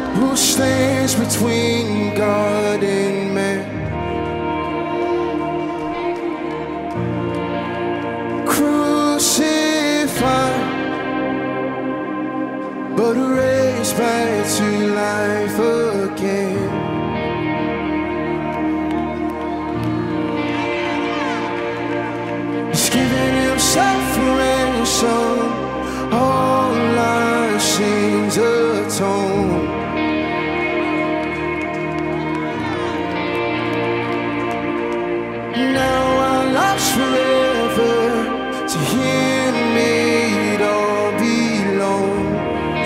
Who stands between God and man? Crucified, but raised back to life again. He's given himself a ransom, all our sins atoned. Now our lives forever to Him it all belongs.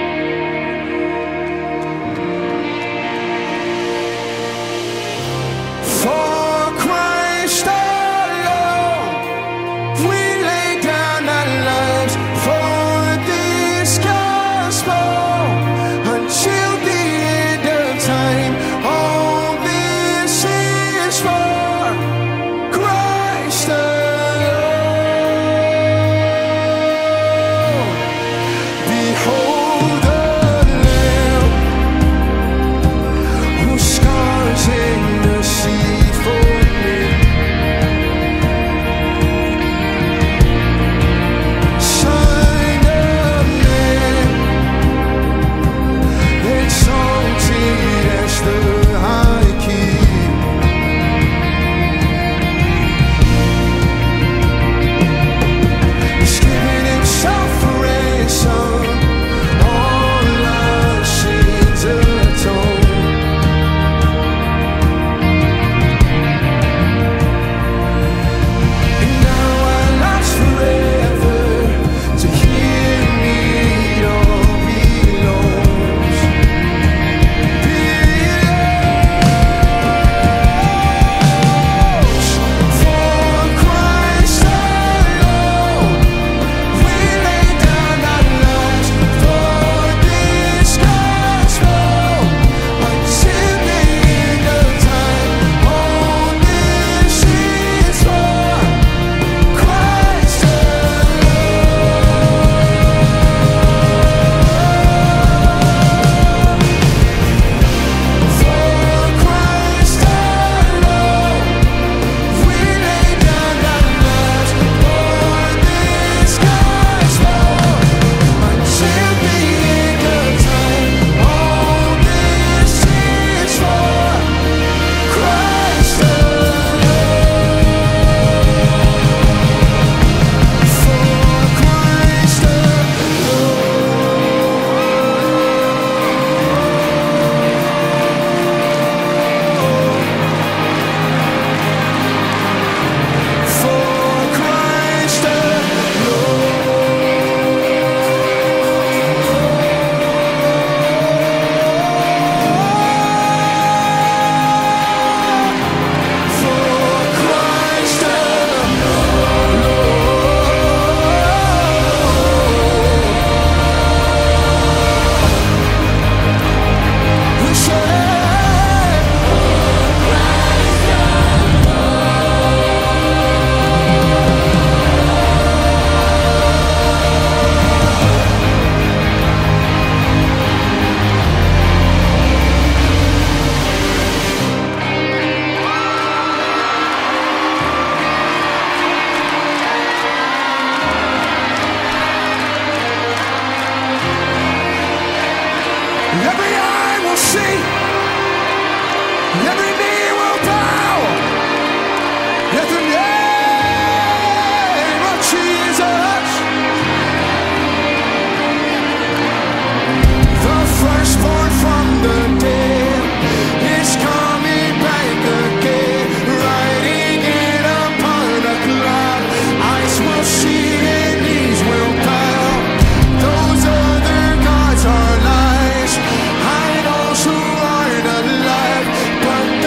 For Christ alone, we lay down our lives for this gospel until the end of time. All this is for Christ alone. Behold the Lamb whose scars intercede for me. Son of Man, exalted as the High King. He's given himself a ransom, all our sins atoned. And now our lives forever to Him it all belongs. Belongs. For Christ alone, we lay down our lives for this gospel until the end of time. All this is for Christ alone. For Christ alone, we lay down our lives for this gospel until the end of time. All this is for Christ alone. For Christ every eye will see, every knee will bow at the name of Jesus. The firstborn from the dead is coming back again, riding in upon a cloud. Eyes will see and knees will bow. Those other gods are lies, idols who aren't alive, but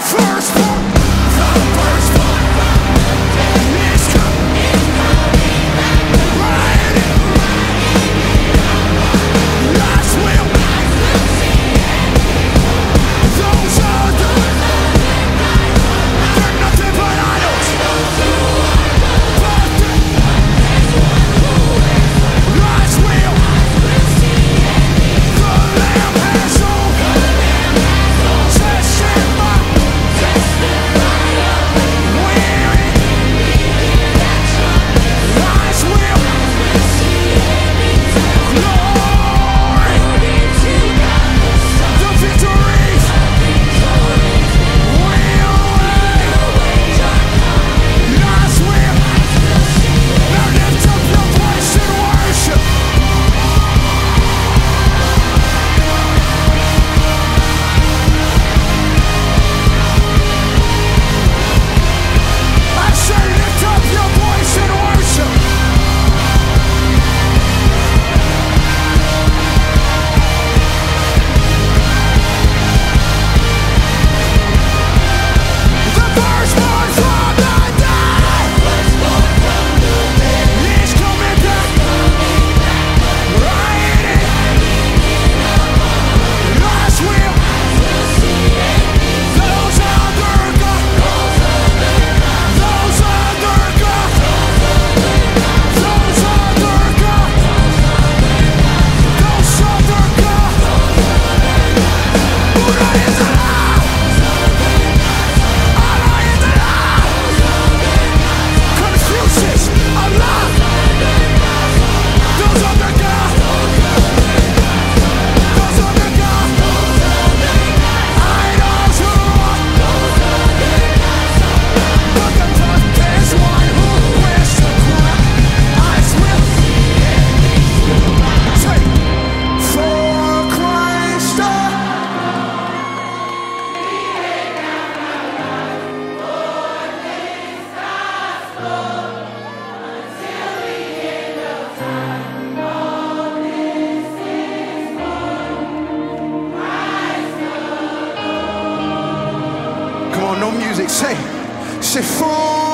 Say for